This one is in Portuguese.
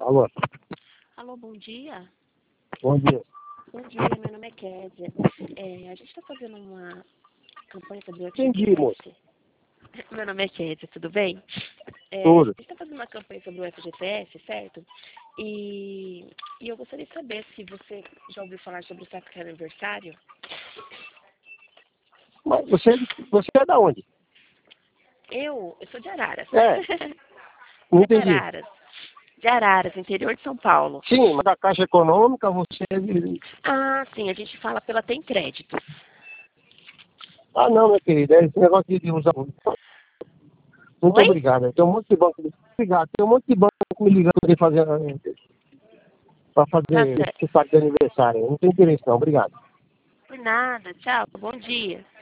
Alô? Alô, bom dia. Bom dia. Bom dia, meu nome é Kézia. A gente está fazendo uma campanha sobre o Entendi, moço. FGTS. Meu nome é Kézia, tudo bem? A Tudo. gente está fazendo uma campanha sobre o FGTS, certo? E eu gostaria de saber se você já ouviu falar sobre o saque aniversário. Mas você é da onde? Eu sou de Araras. É, não De entendi. Araras. De Araras, interior de São Paulo. Sim, mas da Caixa Econômica você é de... Ah, sim, a gente fala pela Tem Créditos. Ah, não, minha querida, é esse negócio de usar... Muito Oi? obrigado. Tem um monte de banco... Obrigado. Tem um monte de banco me ligando para Tá fazer certo. esse saque de aniversário. Não tem interesse não, obrigado. Por nada, tchau, bom dia.